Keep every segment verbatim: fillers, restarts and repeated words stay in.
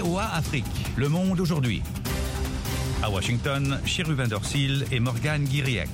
V O A Afrique, Le Monde aujourd'hui. À Washington, Cherubin Dorsil et Morgane Guiriec.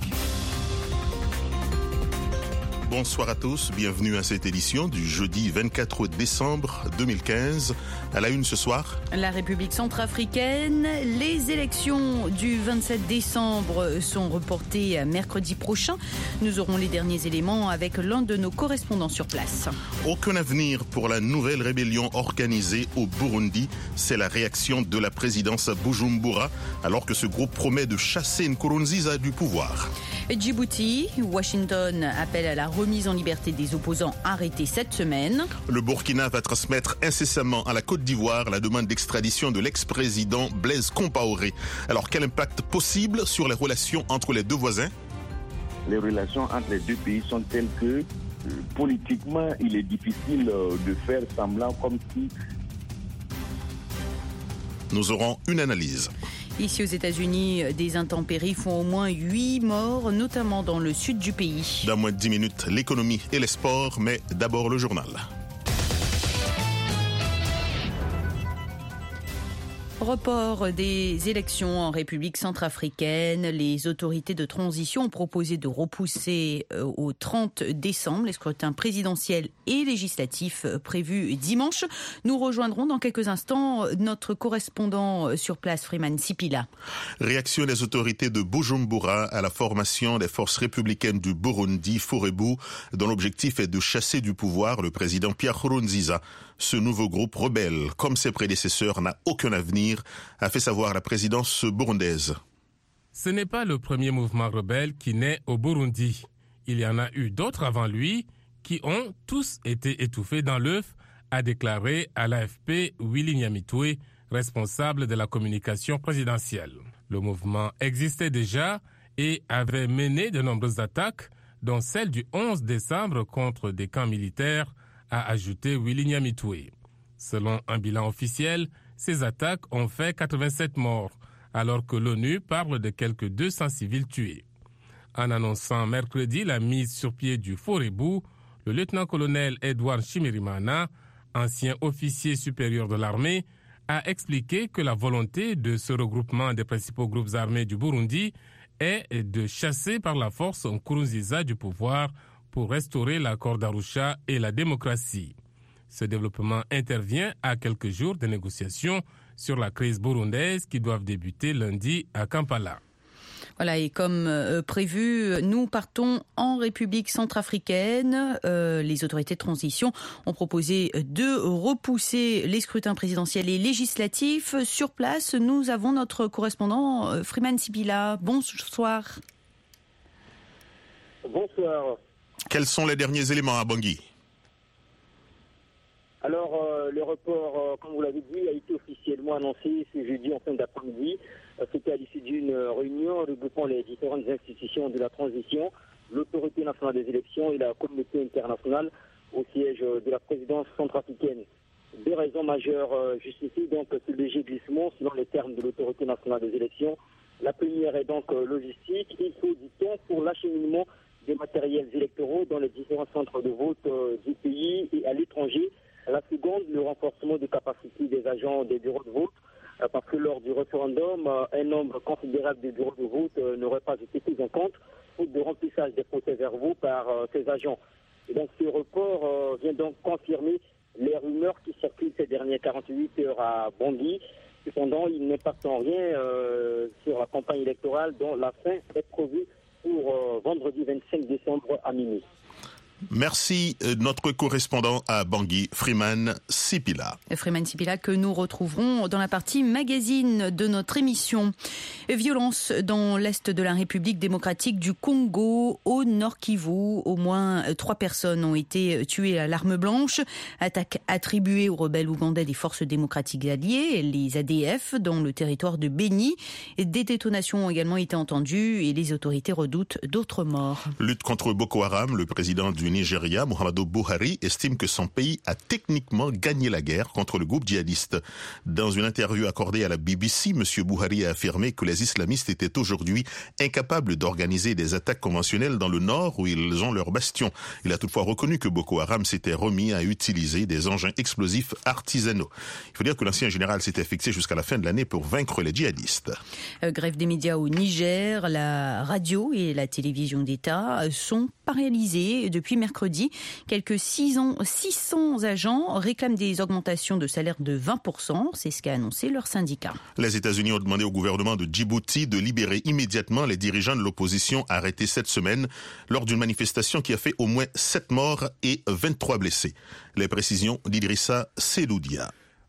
Bonsoir à tous, bienvenue à cette édition du jeudi vingt-quatre décembre deux mille quinze. À la une ce soir, la République centrafricaine, les élections du vingt-sept décembre sont reportées mercredi prochain. Nous aurons les derniers éléments avec l'un de nos correspondants sur place. Aucun avenir pour la nouvelle rébellion organisée au Burundi. C'est la réaction de la présidence à Bujumbura, alors que ce groupe promet de chasser Nkurunziza du pouvoir. Djibouti, Washington appelle à la remise en liberté des opposants arrêtés cette semaine. Le Burkina va transmettre incessamment à la Côte d'Ivoire la demande d'extradition de l'ex-président Blaise Compaoré. Alors quel impact possible sur les relations entre les deux voisins ? Les relations entre les deux pays sont telles que euh, politiquement il est difficile euh, de faire semblant comme si... Nous aurons une analyse. Ici aux États-Unis, des intempéries font au moins huit morts, notamment dans le sud du pays. Dans moins de dix minutes, l'économie et les sports, mais d'abord le journal. Report des élections en République centrafricaine. Les autorités de transition ont proposé de repousser au trente décembre les scrutins présidentiels et législatifs prévus dimanche. Nous rejoindrons dans quelques instants notre correspondant sur place, Freeman Sipila. Réaction des autorités de Bujumbura à la formation des forces républicaines du Burundi, Forebu, dont l'objectif est de chasser du pouvoir le président Pierre Nkurunziza. Ce nouveau groupe rebelle, comme ses prédécesseurs, n'a aucun avenir, a fait savoir la présidence burundaise. Ce n'est pas le premier mouvement rebelle qui naît au Burundi. Il y en a eu d'autres avant lui qui ont tous été étouffés dans l'œuf, a déclaré à l'A F P Willy Nyamitwe, responsable de la communication présidentielle. Le mouvement existait déjà et avait mené de nombreuses attaques, dont celle du onze décembre contre des camps militaires, a ajouté Willy Nyamitwe. Selon un bilan officiel, ces attaques ont fait quatre-vingt-sept morts, alors que l'ONU parle de quelques deux cents civils tués. En annonçant mercredi la mise sur pied du Forebu, le lieutenant-colonel Edouard Chimirimana, ancien officier supérieur de l'armée, a expliqué que la volonté de ce regroupement des principaux groupes armés du Burundi est de chasser par la force Nkurunziza du pouvoir pour restaurer l'accord d'Arusha et la démocratie. Ce développement intervient à quelques jours de négociations sur la crise burundaise qui doivent débuter lundi à Kampala. Voilà, et comme euh, prévu, nous partons en République centrafricaine. Euh, les autorités de transition ont proposé de repousser les scrutins présidentiels et législatifs. Sur place, nous avons notre correspondant euh, Freeman Sipila. Bonsoir. Bonsoir. Quels sont les derniers éléments à Bangui ? Alors, euh, le report, euh, comme vous l'avez dit, a été officiellement annoncé ce jeudi en fin d'après-midi. Euh, C'était à l'issue d'une réunion regroupant les différentes institutions de la transition, l'autorité nationale des élections et la communauté internationale au siège de la présidence centrafricaine. Deux raisons majeures euh, justifient donc ce léger glissement selon les termes de l'autorité nationale des élections. La première est donc euh, logistique. Il faut du temps pour l'acheminement des matériels électoraux dans les différents centres de vote euh, du pays et à l'étranger. La seconde, le renforcement des capacités des agents des bureaux de vote, euh, parce que lors du référendum, euh, un nombre considérable de bureaux de vote euh, n'aurait pas été pris en compte, faute de remplissage des procès-verbaux par euh, ces agents. Et donc ce report euh, vient donc confirmer les rumeurs qui circulent ces dernières quarante-huit heures à Bangui. Cependant, il n'impacte en rien euh, sur la campagne électorale dont la fin est prévue pour euh, vendredi vingt-cinq décembre à minuit. Merci, notre correspondant à Bangui, Freeman Sipila. Freeman Sipila que nous retrouverons dans la partie magazine de notre émission. Violence dans l'est de la République démocratique du Congo, au Nord Kivu. Au moins trois personnes ont été tuées à l'arme blanche. Attaque attribuée aux rebelles ougandais des forces démocratiques alliées, les A D F, dans le territoire de Beni. Des détonations ont également été entendues et les autorités redoutent d'autres morts. Lutte contre Boko Haram, le président du Nigeria, Muhammadu Buhari, estime que son pays a techniquement gagné la guerre contre le groupe djihadiste. Dans une interview accordée à la B B C, M. Buhari a affirmé que les islamistes étaient aujourd'hui incapables d'organiser des attaques conventionnelles dans le nord où ils ont leur bastion. Il a toutefois reconnu que Boko Haram s'était remis à utiliser des engins explosifs artisanaux. Il faut dire que l'ancien général s'était fixé jusqu'à la fin de l'année pour vaincre les djihadistes. Euh, grève des médias au Niger, la radio et la télévision d'État sont paralysées depuis mercredi. Quelques six cents agents réclament des augmentations de salaire de vingt pour cent. C'est ce qu'a annoncé leur syndicat. Les États-Unis ont demandé au gouvernement de Djibouti de libérer immédiatement les dirigeants de l'opposition arrêtés cette semaine lors d'une manifestation qui a fait au moins sept morts et vingt-trois blessés. Les précisions d'Idrissa Seloudia.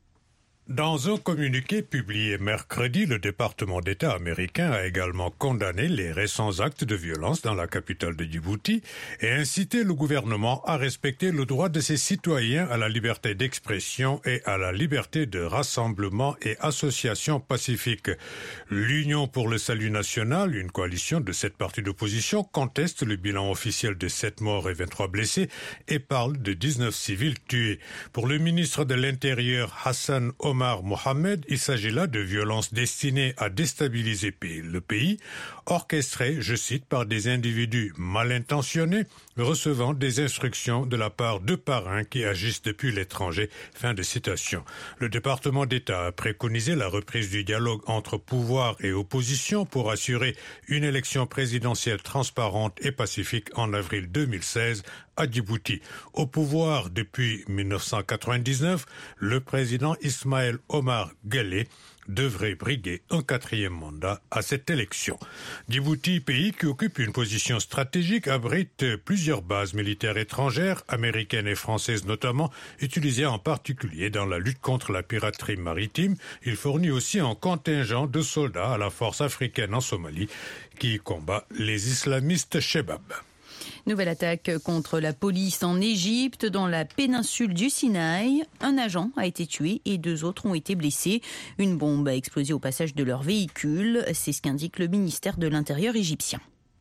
Dans un communiqué publié mercredi, le département d'État américain a également condamné les récents actes de violence dans la capitale de Djibouti et incité le gouvernement à respecter le droit de ses citoyens à la liberté d'expression et à la liberté de rassemblement et association pacifique. L'Union pour le salut national, une coalition de sept partis d'opposition, conteste le bilan officiel de sept morts et vingt-trois blessés et parle de dix-neuf civils tués. Pour le ministre de l'Intérieur, Hassan Omar Omar Mohamed, il s'agit là de violences destinées à déstabiliser le pays, orchestrées, je cite, par des individus mal intentionnés, recevant des instructions de la part de parrains qui agissent depuis l'étranger. Fin de citation. Le département d'État a préconisé la reprise du dialogue entre pouvoir et opposition pour assurer une élection présidentielle transparente et pacifique en avril deux mille seize à Djibouti. Au pouvoir depuis mille neuf cent quatre-vingt-dix-neuf, le président Ismaël Omar Guelleh devrait briguer un quatrième mandat à cette élection. Djibouti, pays qui occupe une position stratégique, abrite plusieurs bases militaires étrangères, américaines et françaises notamment, utilisées en particulier dans la lutte contre la piraterie maritime. Il fournit aussi un contingent de soldats à la force africaine en Somalie qui combat les islamistes Chebab. Nouvelle attaque contre la police en Égypte, dans la péninsule du Sinaï. Un agent a été tué et deux autres ont été blessés. Une bombe a explosé au passage de leur véhicule. C'est ce qu'indique le ministère de l'Intérieur égyptien.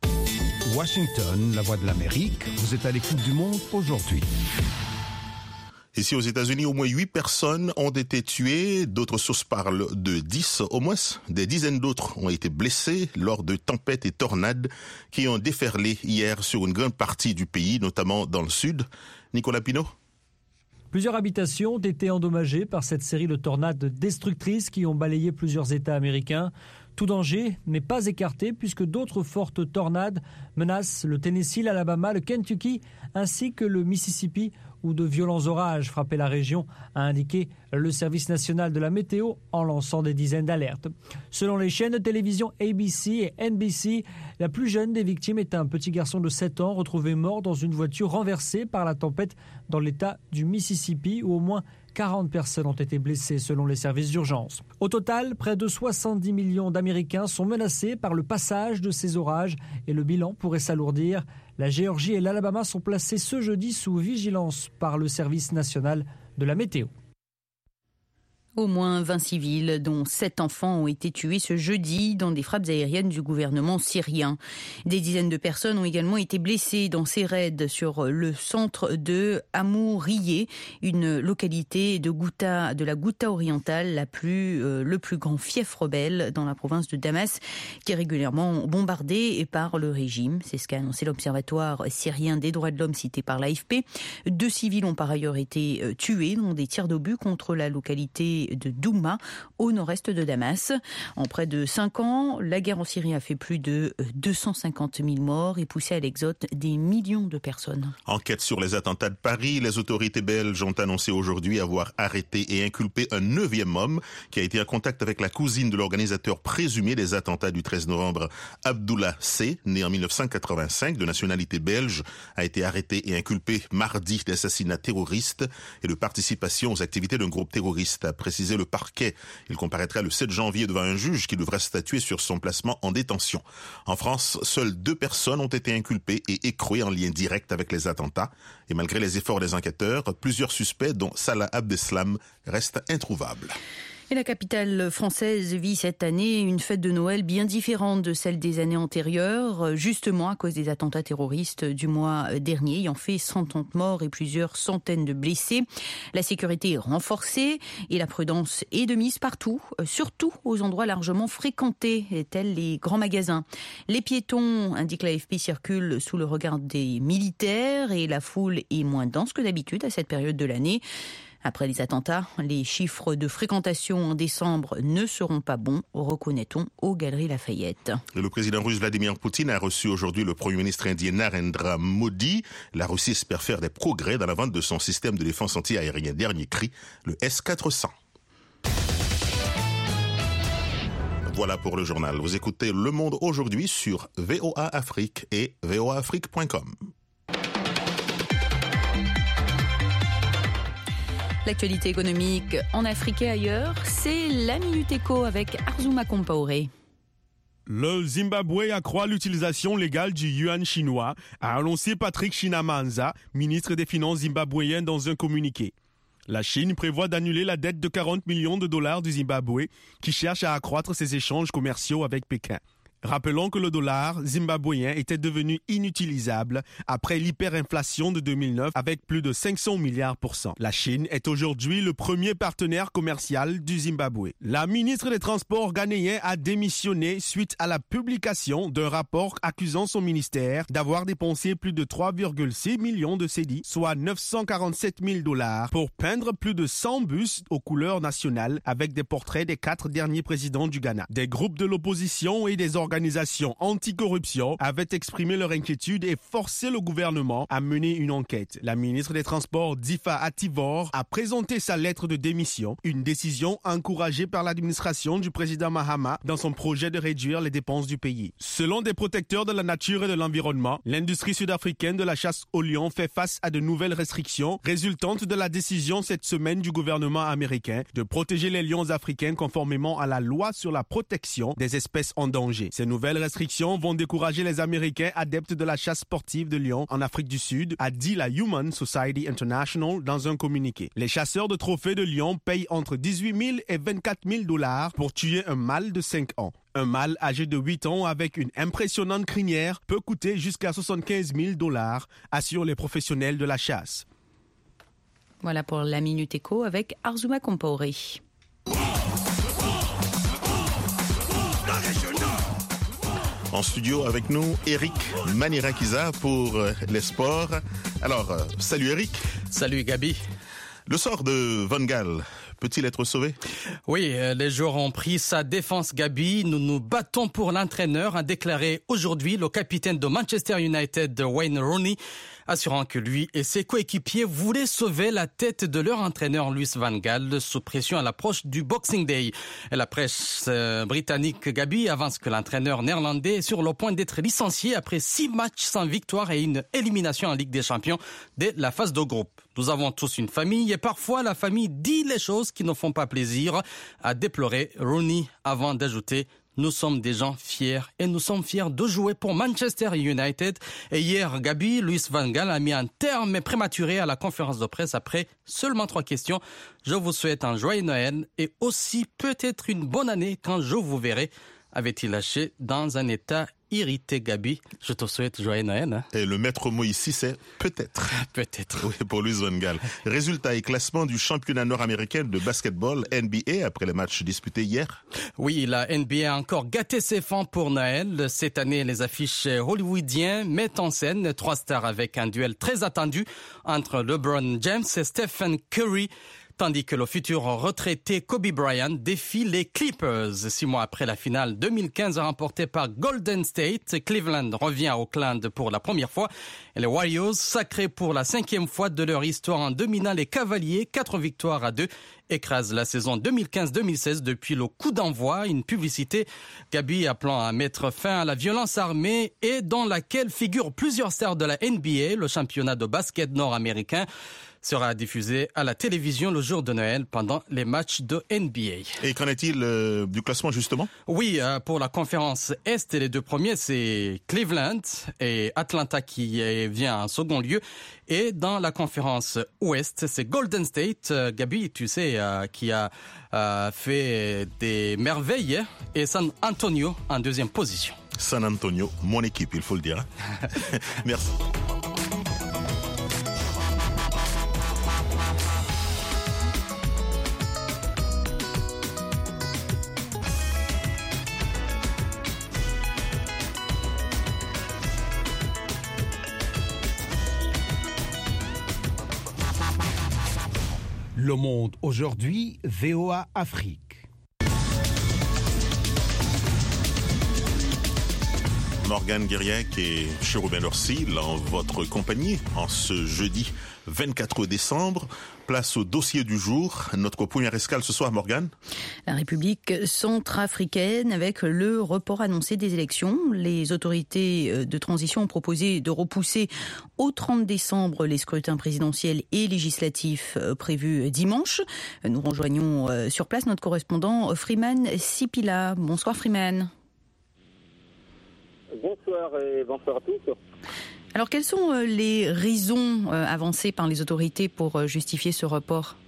Washington, la voix de l'Amérique. Vous êtes à l'écoute du monde aujourd'hui. Ici aux États-Unis, au moins huit personnes ont été tuées. D'autres sources parlent de dix au moins. Des dizaines d'autres ont été blessées lors de tempêtes et tornades qui ont déferlé hier sur une grande partie du pays, notamment dans le sud. Nicolas Pinault. Plusieurs habitations ont été endommagées par cette série de tornades destructrices qui ont balayé plusieurs États américains. Tout danger n'est pas écarté puisque d'autres fortes tornades menacent le Tennessee, l'Alabama, le Kentucky ainsi que le Mississippi où de violents orages frappaient la région, a indiqué le service national de la météo en lançant des dizaines d'alertes. Selon les chaînes de télévision A B C et N B C, la plus jeune des victimes est un petit garçon de sept ans retrouvé mort dans une voiture renversée par la tempête dans l'état du Mississippi où au moins quarante personnes ont été blessées selon les services d'urgence. Au total, près de soixante-dix millions d'Américains sont menacés par le passage de ces orages et le bilan pourrait s'alourdir. La Géorgie et l'Alabama sont placés ce jeudi sous vigilance par le service national de la météo. Au moins vingt civils, dont sept enfants, ont été tués ce jeudi dans des frappes aériennes du gouvernement syrien. Des dizaines de personnes ont également été blessées dans ces raids sur le centre de Amouriye, une localité de, Ghouta, de la Ghouta orientale, la plus, euh, le plus grand fief rebelle dans la province de Damas, qui est régulièrement bombardée par le régime. C'est ce qu'a annoncé l'Observatoire syrien des droits de l'homme cité par l'A F P. Deux civils ont par ailleurs été tués dans des tirs d'obus contre la localité de Douma, au nord-est de Damas. En près de cinq ans, la guerre en Syrie a fait plus de deux cent cinquante mille morts et poussé à l'exode des millions de personnes. Enquête sur les attentats de Paris. Les autorités belges ont annoncé aujourd'hui avoir arrêté et inculpé un neuvième homme qui a été en contact avec la cousine de l'organisateur présumé des attentats du treize novembre. Abdullah C., né en mille neuf cent quatre-vingt-cinq, de nationalité belge, a été arrêté et inculpé mardi d'assassinat terroriste et de participation aux activités d'un groupe terroriste, a précisé le parquet. Il comparaîtra le sept janvier devant un juge qui devra statuer sur son placement en détention. En France, seules deux personnes ont été inculpées et écrouées en lien direct avec les attentats. Et malgré les efforts des enquêteurs, plusieurs suspects, dont Salah Abdeslam, restent introuvables. Et la capitale française vit cette année une fête de Noël bien différente de celle des années antérieures, justement à cause des attentats terroristes du mois dernier, ayant fait soixante morts et plusieurs centaines de blessés. La sécurité est renforcée et la prudence est de mise partout, surtout aux endroits largement fréquentés, tels les grands magasins. Les piétons, indique l'A F P, circulent sous le regard des militaires et la foule est moins dense que d'habitude à cette période de l'année. Après les attentats, les chiffres de fréquentation en décembre ne seront pas bons, reconnaît-on aux Galeries Lafayette. Et le président russe Vladimir Poutine a reçu aujourd'hui le premier ministre indien Narendra Modi. La Russie espère faire des progrès dans la vente de son système de défense anti-aérien dernier cri, le S quatre cents. Voilà pour le journal. Vous écoutez Le Monde aujourd'hui sur V O A Afrique et V O A Afrique point com. L'actualité économique en Afrique et ailleurs, c'est la Minute Éco avec Arzouma Compaoré. Le Zimbabwe accroît l'utilisation légale du yuan chinois, a annoncé Patrick Chinamanza, ministre des Finances zimbabwéen dans un communiqué. La Chine prévoit d'annuler la dette de quarante millions de dollars du Zimbabwe, qui cherche à accroître ses échanges commerciaux avec Pékin. Rappelons que le dollar zimbabwéen était devenu inutilisable après l'hyperinflation de deux mille neuf avec plus de cinq cents milliards pour cent. La Chine est aujourd'hui le premier partenaire commercial du Zimbabwe. La ministre des Transports ghanéen a démissionné suite à la publication d'un rapport accusant son ministère d'avoir dépensé plus de trois virgule six millions de cédis, soit neuf cent quarante-sept mille dollars, pour peindre plus de cent bustes aux couleurs nationales avec des portraits des quatre derniers présidents du Ghana. Des groupes de l'opposition et des organisations Organisations anticorruption avaient exprimé leur inquiétude et forcé le gouvernement à mener une enquête. La ministre des Transports, Difa Ativor, a présenté sa lettre de démission, une décision encouragée par l'administration du président Mahama dans son projet de réduire les dépenses du pays. Selon des protecteurs de la nature et de l'environnement, l'industrie sud-africaine de la chasse au lion fait face à de nouvelles restrictions résultantes de la décision cette semaine du gouvernement américain de protéger les lions africains conformément à la loi sur la protection des espèces en danger. Ces nouvelles restrictions vont décourager les Américains adeptes de la chasse sportive de lions en Afrique du Sud, a dit la Human Society International dans un communiqué. Les chasseurs de trophées de lions payent entre dix-huit mille et vingt-quatre mille dollars pour tuer un mâle de cinq ans. Un mâle âgé de huit ans avec une impressionnante crinière peut coûter jusqu'à soixante-quinze mille dollars, assurent les professionnels de la chasse. Voilà pour la Minute Éco avec Arzouma Compaoré. En studio avec nous, Eric Manirakiza pour les sports. Alors, euh, salut Eric. Salut Gabi. Le sort de Van Gaal peut-il être sauvé? Oui, les joueurs ont pris sa défense, Gabi. Nous nous battons pour l'entraîneur, a déclaré aujourd'hui le capitaine de Manchester United, Wayne Rooney, assurant que lui et ses coéquipiers voulaient sauver la tête de leur entraîneur Louis Van Gaal sous pression à l'approche du Boxing Day. Et la presse euh, britannique, Gabi, avance que l'entraîneur néerlandais est sur le point d'être licencié après six matchs sans victoire et une élimination en Ligue des Champions dès la phase de groupe. Nous avons tous une famille et parfois la famille dit les choses qui ne font pas plaisir, a déploré Rooney avant d'ajouter: nous sommes des gens fiers et nous sommes fiers de jouer pour Manchester United. Et hier, Gabi, Louis Van Gaal a mis un terme prématuré à la conférence de presse après seulement trois questions. Je vous souhaite un joyeux Noël et aussi peut-être une bonne année quand je vous verrai, avait-il lâché dans un état irrité. Gabi, je te souhaite joyeux Noël. Hein. Et le maître mot ici, c'est peut-être. Peut-être. Oui, pour Louis Van Gaal. Résultat et classement du championnat nord-américain de basketball N B A après les matchs disputés hier. Oui, la N B A a encore gâté ses fans pour Noël. Cette année, les affiches hollywoodiennes mettent en scène trois stars avec un duel très attendu entre LeBron James et Stephen Curry. Tandis que le futur retraité Kobe Bryant défie les Clippers. Six mois après la finale deux mille quinze remportée par Golden State, Cleveland revient à Oakland pour la première fois. Et les Warriors, sacrés pour la cinquième fois de leur histoire en dominant les Cavaliers, quatre victoires à deux, écrasent la saison deux mille quinze deux mille seize depuis le coup d'envoi. Une publicité, Gabi, appelant à mettre fin à la violence armée et dans laquelle figurent plusieurs stars de la N B A, le championnat de basket nord-américain. sera diffusé à la télévision le jour de Noël pendant les matchs de N B A. Et qu'en est-il euh, du classement justement? Oui, euh, pour la conférence Est, les deux premiers, c'est Cleveland et Atlanta qui vient en second lieu. Et dans la conférence Ouest, c'est Golden State, euh, Gabi, tu sais, euh, qui a euh, fait des merveilles, et San Antonio en deuxième position. San Antonio, mon équipe, il faut le dire. Merci. Le Monde aujourd'hui, V O A Afrique. Morgane Guiriac et Chérubin Dorsil en votre compagnie en ce jeudi vingt-quatre décembre. Place au dossier du jour. Notre première escale ce soir, Morgane. La République centrafricaine avec le report annoncé des élections. Les autorités de transition ont proposé de repousser au trente décembre les scrutins présidentiels et législatifs prévus dimanche. Nous rejoignons sur place notre correspondant Freeman Sipila. Bonsoir Freeman. Bonsoir et bonsoir à tous. Alors, quelles sont les raisons avancées par les autorités pour justifier ce report?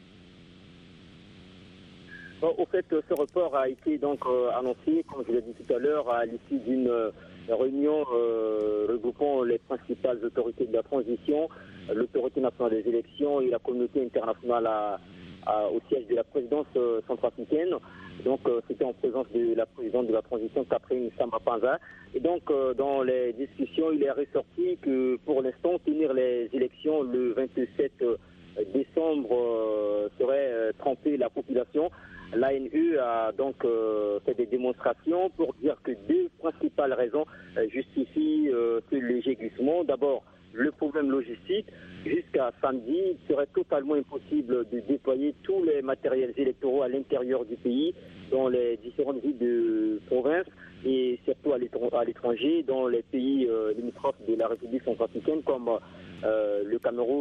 Bon, au fait, ce report a été donc euh, annoncé, comme je l'ai dit tout à l'heure, à l'issue d'une euh, réunion euh, regroupant les principales autorités de la transition, l'autorité nationale des élections et la communauté internationale à, à, au siège de la présidence euh, centrafricaine. Donc, euh, c'était en présence de la présidente de la transition, Catherine Samba-Panza. Et donc, euh, dans les discussions, il est ressorti que, pour l'instant, tenir les élections le vingt-sept décembre euh, serait euh, tromper la population. L'A N U a donc euh, fait des démonstrations pour dire que deux principales raisons euh, justifient euh, ce léger glissement. D'abord, le problème logistique. Jusqu'à samedi, il serait totalement impossible de déployer tous les matériels électoraux à l'intérieur du pays, dans les différentes villes de province et surtout à l'étranger, dans les pays euh, limitrophes de la République centrafricaine comme euh, le Cameroun,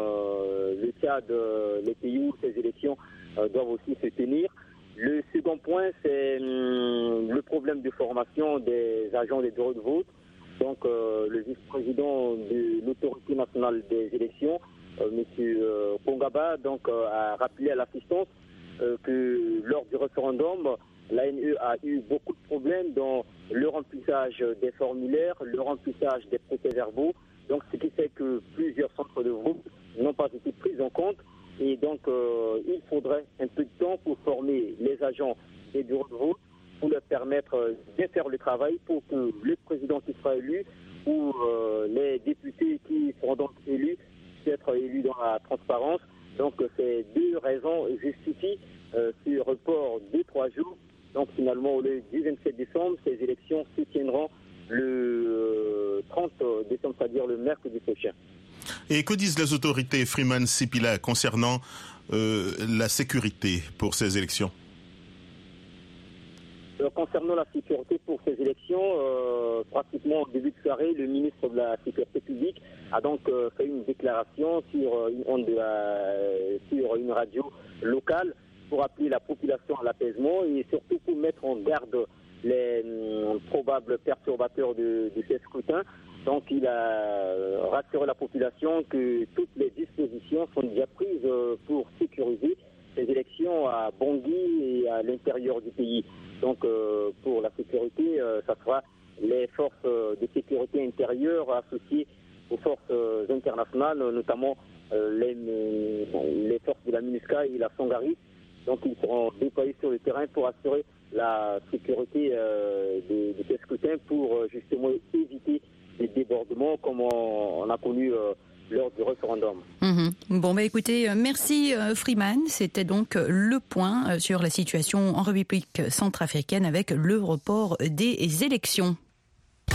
euh, le Tchad, euh, les pays où ces élections euh, doivent aussi se tenir. Le second point, c'est hum, le problème de formation des agents des bureaux de vote. Donc, euh, le vice-président de l'autorité nationale des élections, euh, M. Euh, Pongaba, donc, euh, a rappelé à l'assistance euh, que lors du référendum, l'A N U a eu beaucoup de problèmes dans le remplissage des formulaires, le remplissage des procès-verbaux. Donc, ce qui fait que plusieurs centres de vote n'ont pas été pris en compte. Et donc, euh, il faudrait un peu de temps pour former les agents des bureaux de vote, pour leur permettre de faire le travail pour que le président qui sera élu ou euh, les députés qui seront donc élus puissent être élus dans la transparence. Donc ces deux raisons justifient euh, ce report de trois jours. Donc finalement, au lieu du vingt-sept décembre, ces élections se tiendront le euh, trente décembre, c'est-à-dire le mercredi prochain. Et que disent les autorités, Freeman Sipila, concernant euh, la sécurité pour ces élections? Euh, concernant la sécurité pour ces élections, euh, pratiquement au début de soirée, le ministre de la Sécurité publique a donc euh, fait une déclaration sur euh, une onde de la, sur une radio locale pour appeler la population à l'apaisement et surtout pour mettre en garde les euh, probables perturbateurs de, de ces scrutins. Donc il a rassuré la population que toutes les dispositions sont déjà prises euh, pour sécuriser ces élections à Bangui et à l'intérieur du pays. Donc euh, pour la sécurité, euh, ça sera les forces euh, de sécurité intérieure associées aux forces euh, internationales, notamment euh, les, les forces de la MINUSCA et la Songaris. Donc ils seront déployés sur le terrain pour assurer la sécurité euh, de, de ces scrutins pour euh, justement éviter des débordements comme on, on a connu euh, lors du référendum. Mmh. Bon, bah écoutez, merci Freeman. C'était donc le point sur la situation en République centrafricaine avec le report des élections.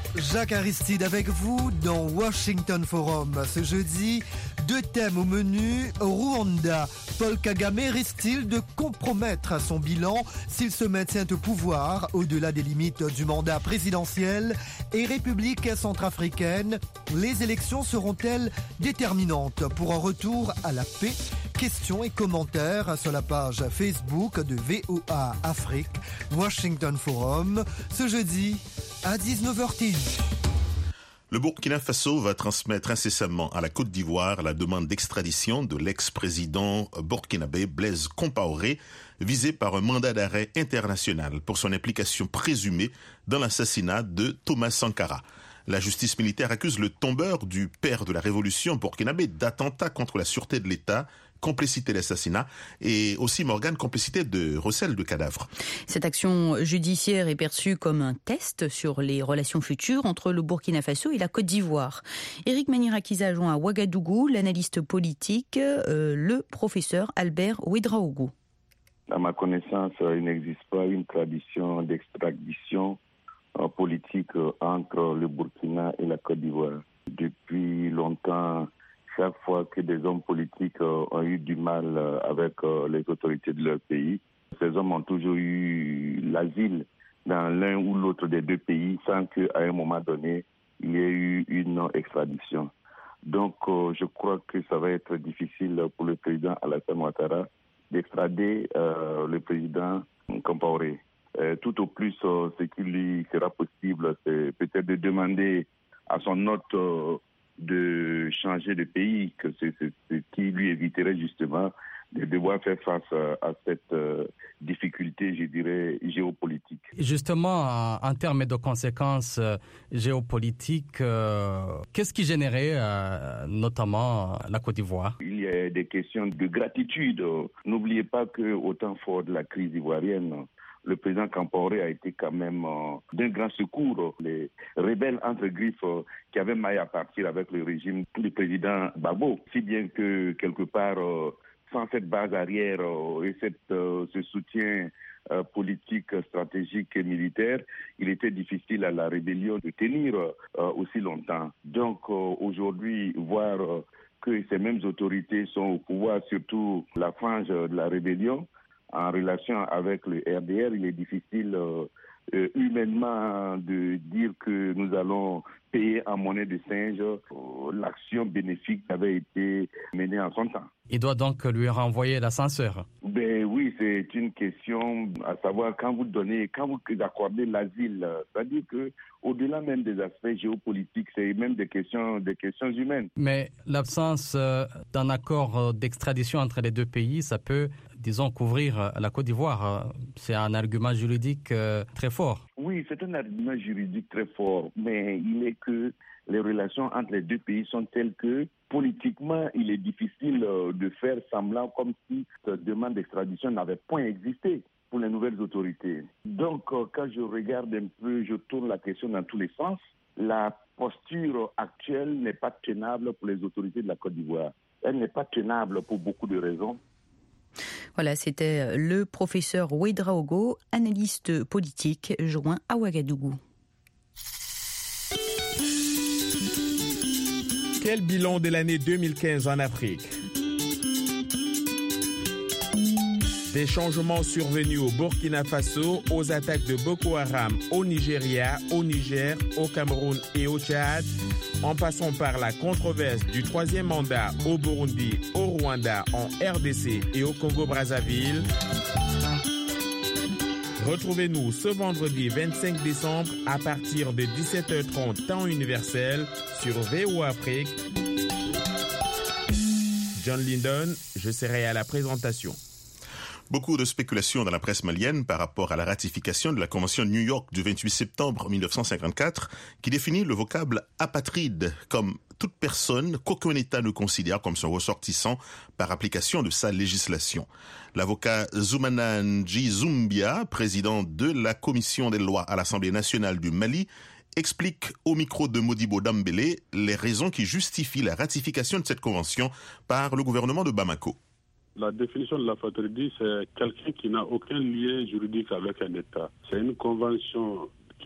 Jacques Aristide avec vous dans Washington Forum. Ce jeudi, deux thèmes au menu. Rwanda. Paul Kagame risque-t-il de compromettre son bilan s'il se maintient au pouvoir au-delà des limites du mandat présidentiel? Et République centrafricaine, les élections seront-elles déterminantes pour un retour à la paix? Questions et commentaires sur la page Facebook de V O A Afrique, Washington Forum, ce jeudi à dix-neuf heures T U. Le Burkina Faso va transmettre incessamment à la Côte d'Ivoire la demande d'extradition de l'ex-président burkinabé Blaise Compaoré, visé par un mandat d'arrêt international pour son implication présumée dans l'assassinat de Thomas Sankara. La justice militaire accuse le tombeur du père de la révolution burkinabé d'attentat contre la sûreté de l'État, complicité d'assassinat et aussi, Morgane, complicité de recel de cadavres. Cette action judiciaire est perçue comme un test sur les relations futures entre le Burkina Faso et la Côte d'Ivoire. Éric Manirakiza a joint à Ouagadougou l'analyste politique, euh, le professeur Albert Ouedraogo. À ma connaissance, il n'existe pas une tradition d'extradition euh, politique entre le Burkina et la Côte d'Ivoire. Depuis longtemps, chaque fois que des hommes politiques euh, ont eu du mal euh, avec euh, les autorités de leur pays, ces hommes ont toujours eu l'asile dans l'un ou l'autre des deux pays sans qu'à un moment donné, il y ait eu une extradition. Donc, euh, je crois que ça va être difficile pour le président Alassane Ouattara d'extrader euh, le président Compaoré. Euh, tout au plus, euh, ce qui lui sera possible, c'est peut-être de demander à son hôte euh, de changer de pays, que c'est ce qui lui éviterait justement de devoir faire face à cette euh, difficulté, je dirais, géopolitique. Justement, en termes de conséquences euh, géopolitiques, euh, qu'est-ce qui générait euh, notamment la Côte d'Ivoire? Il y a des questions de gratitude. N'oubliez pas qu'au temps fort de la crise ivoirienne, le président Compaoré a été quand même euh, d'un grand secours. Les rebelles entre griffes euh, qui avaient maille à partir avec le régime du président Gbagbo. Si bien que quelque part, euh, sans cette base arrière euh, et cette, euh, ce soutien euh, politique, stratégique et militaire, il était difficile à la rébellion de tenir euh, aussi longtemps. Donc euh, aujourd'hui, voir euh, que ces mêmes autorités sont au pouvoir, surtout la frange de la rébellion, en relation avec le R D R, il est difficile euh, euh, humainement de dire que nous allons payer en monnaie de singe euh, l'action bénéfique qui avait été menée en son temps. Il doit donc lui renvoyer l'ascenseur. Ben oui, c'est une question à savoir quand vous donnez, quand vous accordez l'asile, c'est-à-dire que au-delà même des aspects géopolitiques, c'est même des questions, des questions humaines. Mais l'absence euh, d'un accord d'extradition entre les deux pays, ça peut, disons, couvrir la Côte d'Ivoire. C'est un argument juridique euh, très fort. Oui, c'est un argument juridique très fort, mais il est que les relations entre les deux pays sont telles que politiquement, il est difficile de faire semblant comme si cette demande d'extradition n'avait point existé pour les nouvelles autorités. Donc, quand je regarde un peu, je tourne la question dans tous les sens, la posture actuelle n'est pas tenable pour les autorités de la Côte d'Ivoire. Elle n'est pas tenable pour beaucoup de raisons. Voilà, c'était le professeur Ouedraogo, analyste politique, joint à Ouagadougou. Quel bilan de l'année deux mille quinze en Afrique? Des changements survenus au Burkina Faso, aux attaques de Boko Haram au Nigeria, au Niger, au Cameroun et au Tchad, en passant par la controverse du troisième mandat au Burundi, au Rwanda, en R D C et au Congo-Brazzaville. Retrouvez-nous ce vendredi vingt-cinq décembre à partir de dix-sept heures trente temps universel sur V O A Afrique. John Lyndon, je serai à la présentation. Beaucoup de spéculations dans la presse malienne par rapport à la ratification de la Convention de New York du vingt-huit septembre mille neuf cent cinquante-quatre qui définit le vocable apatride comme toute personne qu'aucun État ne considère comme son ressortissant par application de sa législation. L'avocat Zoumana Ndji-Zoumbia, président de la commission des lois à l'Assemblée nationale du Mali, explique au micro de Modibo Dambélé les raisons qui justifient la ratification de cette convention par le gouvernement de Bamako. La définition de la fraternité, c'est quelqu'un qui n'a aucun lien juridique avec un État. C'est une convention qui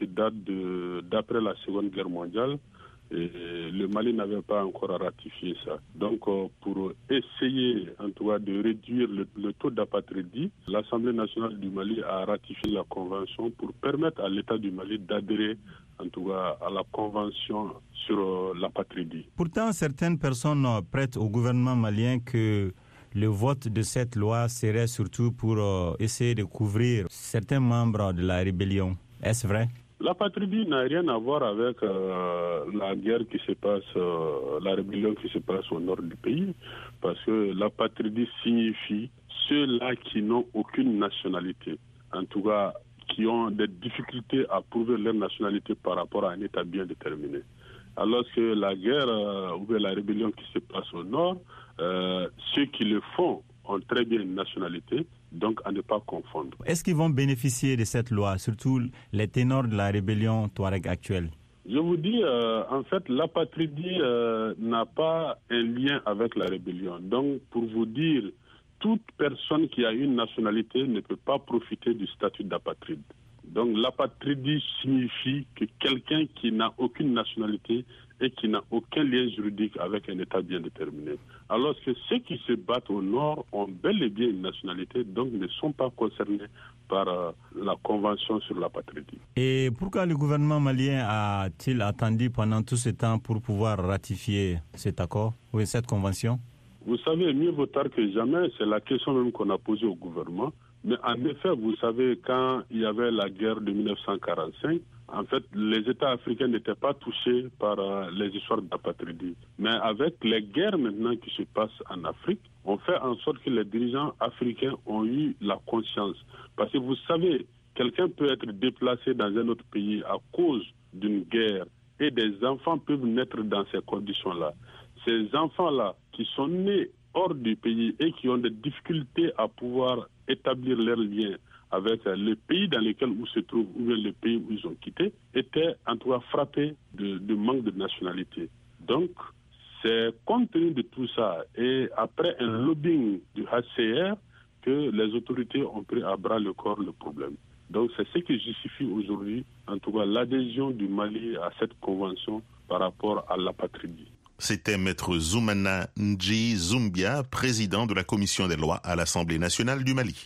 qui date de, d'après la Seconde Guerre mondiale. Et le Mali n'avait pas encore ratifié ça. Donc, euh, pour essayer, en tout cas, de réduire le, le taux d'apatridie, l'Assemblée nationale du Mali a ratifié la convention pour permettre à l'État du Mali d'adhérer, en tout cas, à la convention sur euh, l'apatridie. Pourtant, certaines personnes prêtent au gouvernement malien que le vote de cette loi serait surtout pour euh, essayer de couvrir certains membres de la rébellion. Est-ce vrai? L'apatridie n'a rien à voir avec euh, la guerre qui se passe, euh, la rébellion qui se passe au nord du pays, parce que l'apatridie signifie ceux-là qui n'ont aucune nationalité, en tout cas qui ont des difficultés à prouver leur nationalité par rapport à un État bien déterminé. Alors que la guerre euh, ou la rébellion qui se passe au nord, euh, ceux qui le font ont très bien une nationalité, donc à ne pas confondre. Est-ce qu'ils vont bénéficier de cette loi, surtout les ténors de la rébellion touareg actuelle? Je vous dis, euh, en fait, l'apatridie euh, n'a pas un lien avec la rébellion. Donc, pour vous dire, toute personne qui a une nationalité ne peut pas profiter du statut d'apatride. Donc, l'apatridie signifie que quelqu'un qui n'a aucune nationalité et qui n'a aucun lien juridique avec un État bien déterminé. Alors que ceux qui se battent au nord ont bel et bien une nationalité, donc ne sont pas concernés par euh, la Convention sur l'apatridie. Et pourquoi le gouvernement malien a-t-il attendu pendant tout ce temps pour pouvoir ratifier cet accord ou cette convention? Vous savez, mieux vaut tard que jamais, c'est la question même qu'on a posée au gouvernement. Mais en effet, vous savez, quand il y avait la guerre de dix-neuf cent quarante-cinq, en fait, les États africains n'étaient pas touchés par euh, les histoires d'apatridie. Mais avec les guerres maintenant qui se passent en Afrique, on fait en sorte que les dirigeants africains ont eu la conscience. Parce que vous savez, quelqu'un peut être déplacé dans un autre pays à cause d'une guerre et des enfants peuvent naître dans ces conditions-là. Ces enfants-là qui sont nés hors du pays et qui ont des difficultés à pouvoir établir leurs liens avec le pays dans lequel ils se trouvent ou bien le pays où ils ont quitté, étaient en tout cas frappés de, de manque de nationalité. Donc, c'est compte tenu de tout ça et après un lobbying du H C R que les autorités ont pris à bras le corps le problème. Donc, c'est ce qui justifie aujourd'hui, en tout cas, l'adhésion du Mali à cette convention par rapport à l'apatridie. C'était Maître Zoumana Ndji Zoumbia, président de la Commission des lois à l'Assemblée nationale du Mali.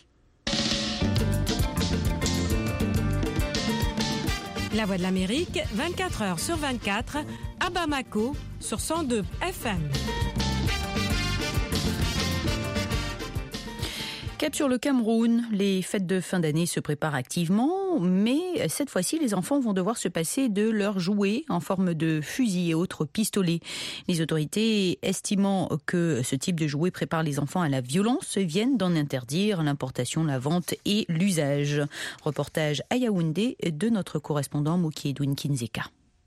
La Voix de l'Amérique, vingt-quatre heures sur vingt-quatre, à Bamako, sur cent deux F M. Cap sur le Cameroun, les fêtes de fin d'année se préparent activement, mais cette fois-ci, les enfants vont devoir se passer de leurs jouets en forme de fusils et autres pistolets. Les autorités, estimant que ce type de jouets prépare les enfants à la violence, viennent d'en interdire l'importation, la vente et l'usage. Reportage à Yaoundé de notre correspondant Mouki Edwin Kinzeka.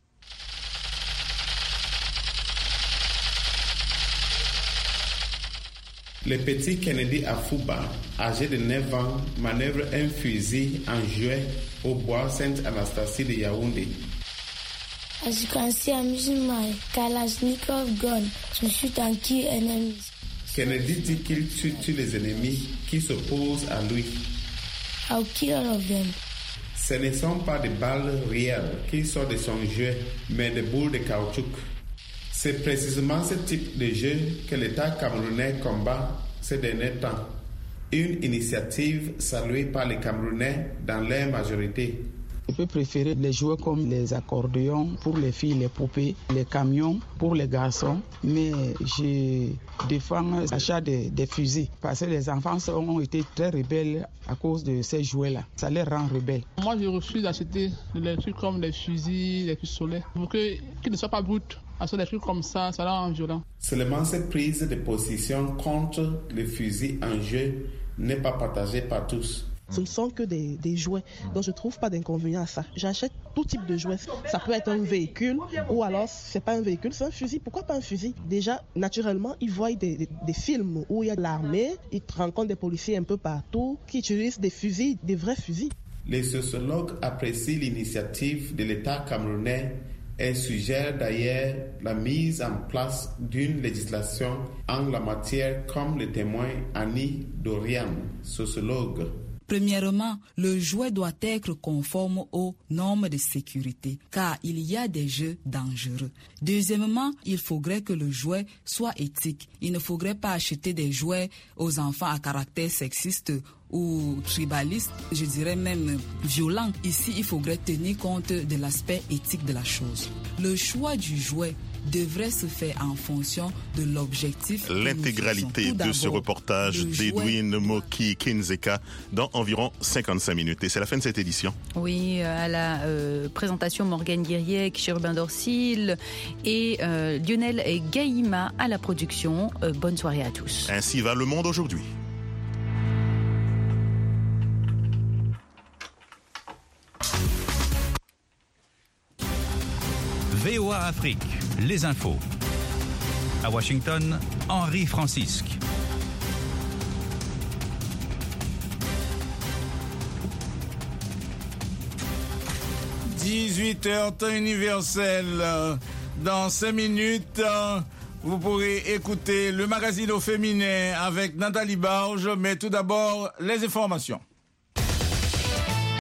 Le petit Kennedy Afouba, âgé de neuf ans, manœuvre un fusil en jouet au bois Sainte-Anastasie de Yaoundé. As you can see, I'm using my Kalashnikov gun to shoot and kill enemies. Kennedy dit qu'il tue tous les ennemis qui s'opposent à lui. I'll kill all of them. Ce ne sont pas des balles réelles qui sortent de son jouet, mais des boules de caoutchouc. C'est précisément ce type de jeu que l'État camerounais combat ces derniers temps. Une initiative saluée par les Camerounais dans leur majorité. Je peux préférer les jouets comme les accordéons pour les filles, les poupées, les camions pour les garçons, mais je défends l'achat des, des fusils parce que les enfants ont été très rebelles à cause de ces jouets-là. Ça les rend rebelles. Moi, je refuse d'acheter des trucs comme les fusils, les pistolets, pour que, qu'ils ne soient pas bruts. Acheter des trucs comme ça, ça rend violent. Seulement cette prise de position contre les fusils en jeu n'est pas partagée par tous. Ce ne sont que des, des jouets, donc je ne trouve pas d'inconvénient à ça. J'achète tout type de jouets. Ça peut être un véhicule ou alors c'est pas un véhicule, c'est un fusil. Pourquoi pas un fusil? Déjà, naturellement, ils voient des, des, des films où il y a de l'armée, ils rencontrent des policiers un peu partout qui utilisent des fusils, des vrais fusils. Les sociologues apprécient l'initiative de l'État camerounais et suggèrent d'ailleurs la mise en place d'une législation en la matière, comme le témoin Annie Dorian, sociologue. Premièrement, le jouet doit être conforme aux normes de sécurité, car il y a des jeux dangereux. Deuxièmement, il faudrait que le jouet soit éthique. Il ne faudrait pas acheter des jouets aux enfants à caractère sexiste ou tribaliste, je dirais même violent. Ici, il faudrait tenir compte de l'aspect éthique de la chose. Le choix du jouet devrait se faire en fonction de l'objectif. L'intégralité de ce reportage d'Edwin Moki Kinzeka dans environ cinquante-cinq minutes. Et c'est la fin de cette édition. Oui, à la euh, présentation Morgane Guiriec, Chérubin Dorsil et euh, Lionel Gaïma à la production. Euh, bonne soirée à tous. Ainsi va le monde aujourd'hui. V O A Afrique, les infos. À Washington, Henri Francisque. dix-huit heures, temps universel. Dans cinq minutes, vous pourrez écouter le magazine au féminin avec Nathalie Barge, mais tout d'abord, les informations.